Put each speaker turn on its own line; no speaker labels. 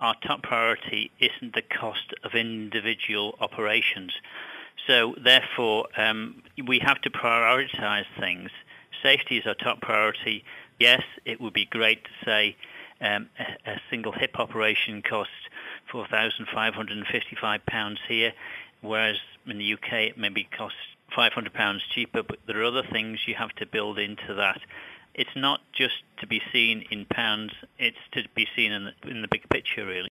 our top priority isn't the cost of individual operations. So therefore, we have to prioritise things. Safety is our top priority. Yes, it would be great to say a single hip operation costs £4,555 here, whereas in the UK it maybe costs £500 cheaper, but there are other things you have to build into that. It's not just to be seen in pounds, it's to be seen in the big picture, really.